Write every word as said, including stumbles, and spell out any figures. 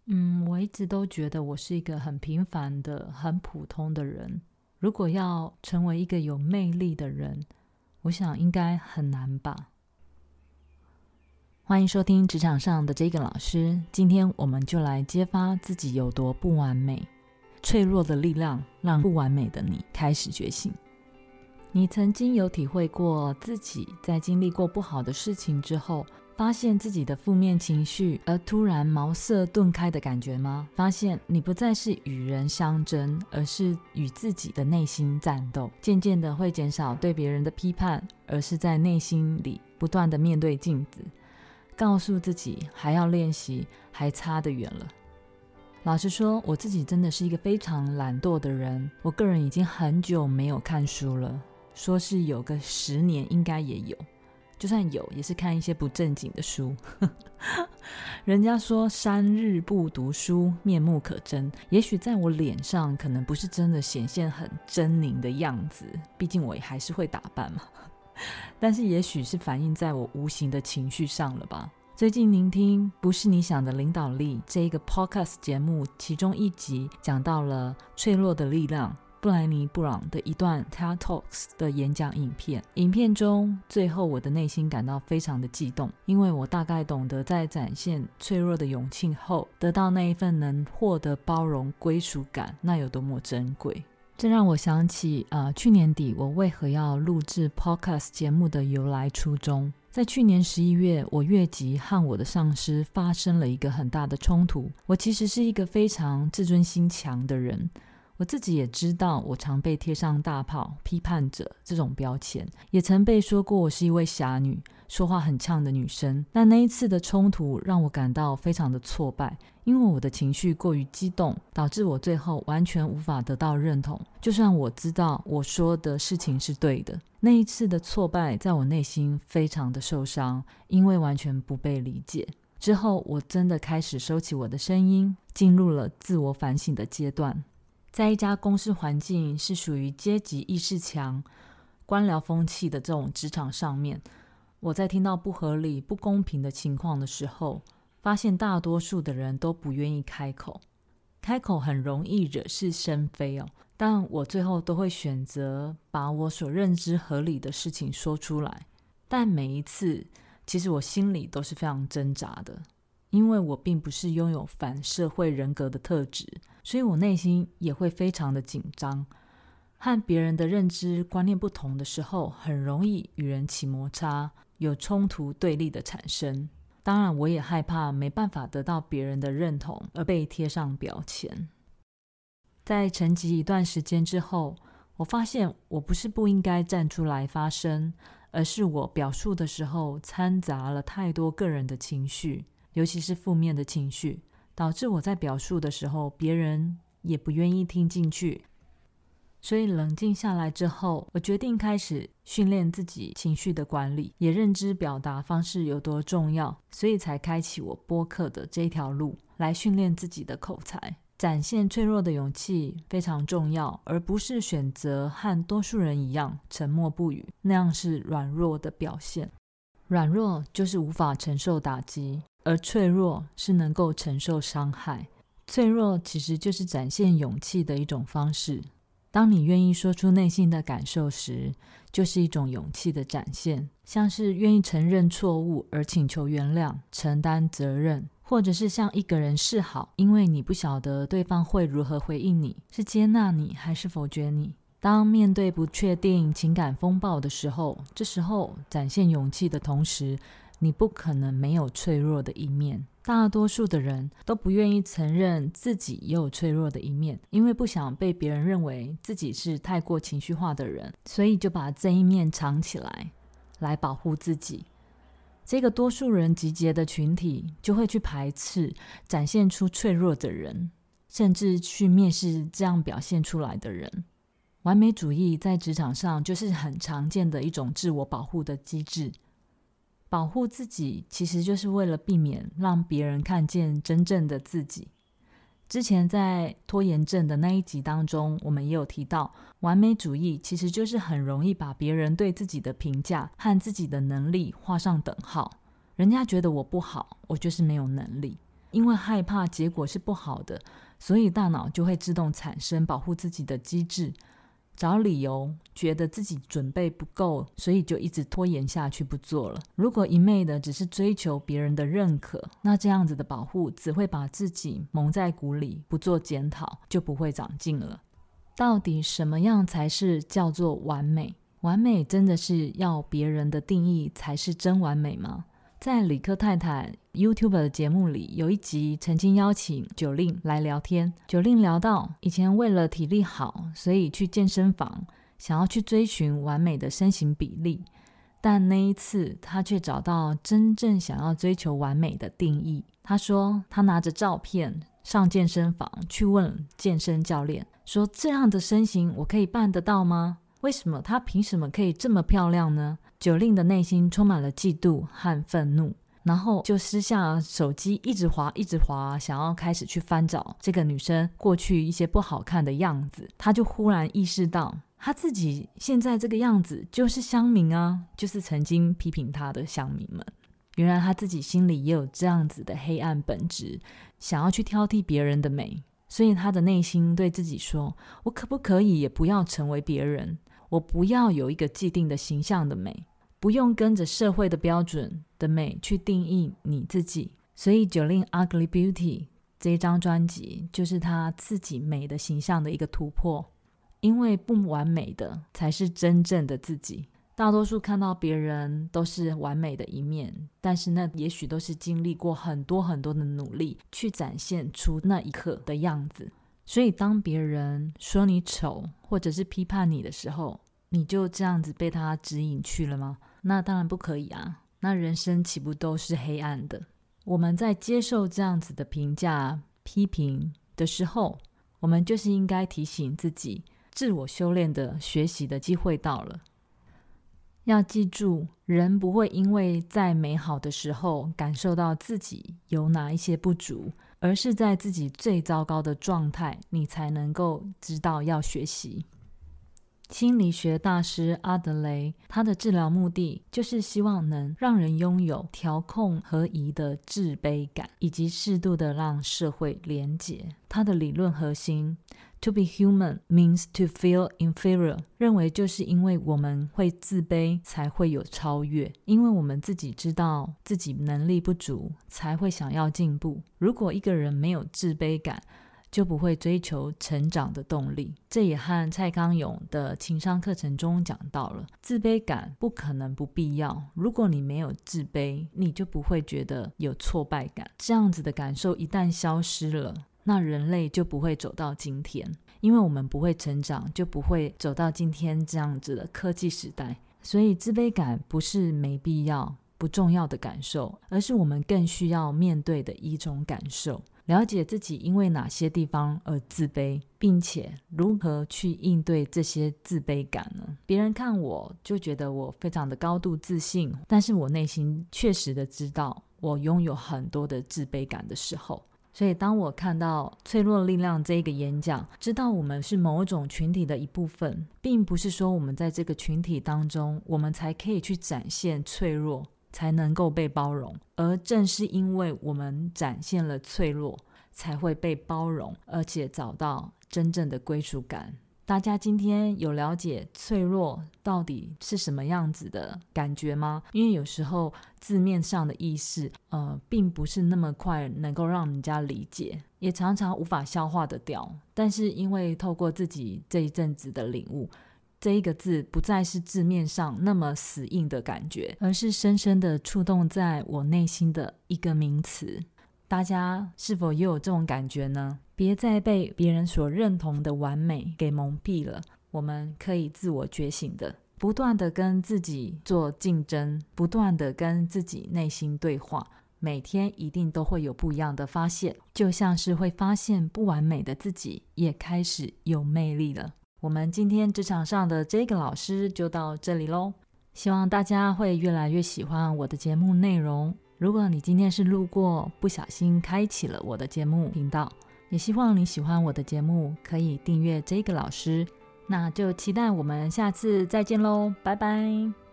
嗯，我一直都觉得我是一个很平凡的、很普通的人。如果要成为一个有魅力的人，我想应该很难吧。欢迎收听职场上的 Jagan 老师，今天我们就来揭发自己有多不完美，脆弱的力量让不完美的你开始觉醒。你曾经有体会过自己在经历过不好的事情之后，发现自己的负面情绪而突然茅塞顿开的感觉吗？发现你不再是与人相争，而是与自己的内心战斗，渐渐的会减少对别人的批判，而是在内心里不断的面对镜子，告诉自己还要练习，还差得远了。老实说，我自己真的是一个非常懒惰的人，我个人已经很久没有看书了，说是有个十年应该也有，就算有也是看一些不正经的书人家说三日不读书面目可憎，也许在我脸上可能不是真的显现很狰狞的样子，毕竟我也还是会打扮嘛但是也许是反映在我无形的情绪上了吧。最近聆听不是你想的领导力这一个 podcast 节目，其中一集讲到了脆弱的力量，布莱尼布朗的一段 TED Talks 的演讲影片。影片中最后我的内心感到非常的激动，因为我大概懂得在展现脆弱的勇气后，得到那一份能获得包容归属感，那有多么珍贵。这让我想起、呃、去年底我为何要录制 podcast 节目的由来初衷。在去年十一月，我越级和我的上司发生了一个很大的冲突。我其实是一个非常自尊心强的人，我自己也知道我常被贴上大炮、批判者这种标签，也曾被说过我是一位侠女，说话很呛的女生。但那一次的冲突让我感到非常的挫败，因为我的情绪过于激动，导致我最后完全无法得到认同，就算我知道我说的事情是对的。那一次的挫败在我内心非常的受伤，因为完全不被理解。之后我真的开始收起我的声音，进入了自我反省的阶段。在一家公司环境是属于阶级意识强、官僚风气的这种职场上面，我在听到不合理、不公平的情况的时候，发现大多数的人都不愿意开口。开口很容易惹是生非哦，但我最后都会选择把我所认知合理的事情说出来。但每一次，其实我心里都是非常挣扎的，因为我并不是拥有反社会人格的特质，所以我内心也会非常的紧张。和别人的认知观念不同的时候，很容易与人起摩擦，有冲突对立的产生。当然我也害怕没办法得到别人的认同而被贴上标签。在沉寂一段时间之后，我发现我不是不应该站出来发声，而是我表述的时候掺杂了太多个人的情绪，尤其是负面的情绪，导致我在表述的时候别人也不愿意听进去。所以冷静下来之后，我决定开始训练自己情绪的管理，也认知表达方式有多重要，所以才开启我播客的这条路，来训练自己的口才。展现脆弱的勇气非常重要，而不是选择和多数人一样沉默不语，那样是软弱的表现。软弱就是无法承受打击，而脆弱是能够承受伤害。脆弱其实就是展现勇气的一种方式。当你愿意说出内心的感受时，就是一种勇气的展现，像是愿意承认错误而请求原谅，承担责任，或者是向一个人示好，因为你不晓得对方会如何回应你，是接纳你还是否决你。当面对不确定情感风暴的时候，这时候展现勇气的同时，你不可能没有脆弱的一面。大多数的人都不愿意承认自己也有脆弱的一面，因为不想被别人认为自己是太过情绪化的人，所以就把这一面藏起来，来保护自己。这个多数人集结的群体就会去排斥展现出脆弱的人，甚至去蔑视这样表现出来的人。完美主义在职场上就是很常见的一种自我保护的机制。保护自己其实就是为了避免让别人看见真正的自己。之前在拖延症的那一集当中，我们也有提到，完美主义其实就是很容易把别人对自己的评价和自己的能力画上等号。人家觉得我不好，我就是没有能力。 因为害怕结果是不好的，所以大脑就会自动产生保护自己的机制，找理由觉得自己准备不够，所以就一直拖延下去不做了。如果一昧的只是追求别人的认可，那这样子的保护只会把自己蒙在鼓里，不做检讨就不会长进了。到底什么样才是叫做完美？完美真的是要别人的定义才是真完美吗？在理科太太 YouTube 的节目里，有一集曾经邀请九令来聊天。九令聊到以前为了体力好，所以去健身房，想要去追寻完美的身形比例，但那一次他却找到真正想要追求完美的定义。他说他拿着照片上健身房去问健身教练，说这样的身形我可以办得到吗？为什么他凭什么可以这么漂亮呢？九令的内心充满了嫉妒和愤怒，然后就撕下手机一直滑一直滑，想要开始去翻找这个女生过去一些不好看的样子。他就忽然意识到他自己现在这个样子就是乡民啊，就是曾经批评他的乡民们。原来他自己心里也有这样子的黑暗本质，想要去挑剔别人的美，所以他的内心对自己说，我可不可以也不要成为别人，我不要有一个既定的形象的美，不用跟着社会的标准的美去定义你自己。所以九令 Ugly Beauty 这一张专辑就是他自己美的形象的一个突破，因为不完美的才是真正的自己。大多数看到别人都是完美的一面，但是那也许都是经历过很多很多的努力去展现出那一刻的样子。所以当别人说你丑或者是批判你的时候，你就这样子被他指引去了吗？那当然不可以啊，那人生岂不都是黑暗的？我们在接受这样子的评价批评的时候，我们就是应该提醒自己，自我修炼的学习的机会到了。要记住，人不会因为在美好的时候感受到自己有哪一些不足，而是在自己最糟糕的状态，你才能够知道要学习。心理学大师阿德雷，他的治疗目的就是希望能让人拥有调控合宜的自卑感，以及适度的让社会连结。他的理论核心 To be human means to feel inferior， 认为就是因为我们会自卑才会有超越，因为我们自己知道自己能力不足才会想要进步。如果一个人没有自卑感，就不会追求成长的动力。这也和蔡康永的情商课程中讲到了，自卑感不可能不必要，如果你没有自卑，你就不会觉得有挫败感。这样子的感受一旦消失了，那人类就不会走到今天，因为我们不会成长，就不会走到今天这样子的科技时代。所以自卑感不是没必要不重要的感受，而是我们更需要面对的一种感受。了解自己因为哪些地方而自卑，并且如何去应对这些自卑感呢？别人看我就觉得我非常的高度自信，但是我内心确实的知道我拥有很多的自卑感的时候。所以当我看到脆弱力量这个演讲，知道我们是某种群体的一部分，并不是说我们在这个群体当中我们才可以去展现脆弱，才能够被包容，而正是因为我们展现了脆弱，才会被包容，而且找到真正的归属感。大家今天有了解脆弱到底是什么样子的感觉吗？因为有时候字面上的意思呃，并不是那么快能够让人家理解，也常常无法消化得掉。但是因为透过自己这一阵子的领悟，这一个字不再是字面上那么死硬的感觉，而是深深的触动在我内心的一个名词。大家是否也有这种感觉呢？别再被别人所认同的完美给蒙蔽了，我们可以自我觉醒的，不断的跟自己做竞争，不断的跟自己内心对话，每天一定都会有不一样的发现，就像是会发现不完美的自己也开始有魅力了。我们今天职场上的这个老师就到这里咯，希望大家会越来越喜欢我的节目内容。如果你今天是路过，不小心开启了我的节目频道，也希望你喜欢我的节目，可以订阅这个老师。那就期待我们下次再见咯，拜拜。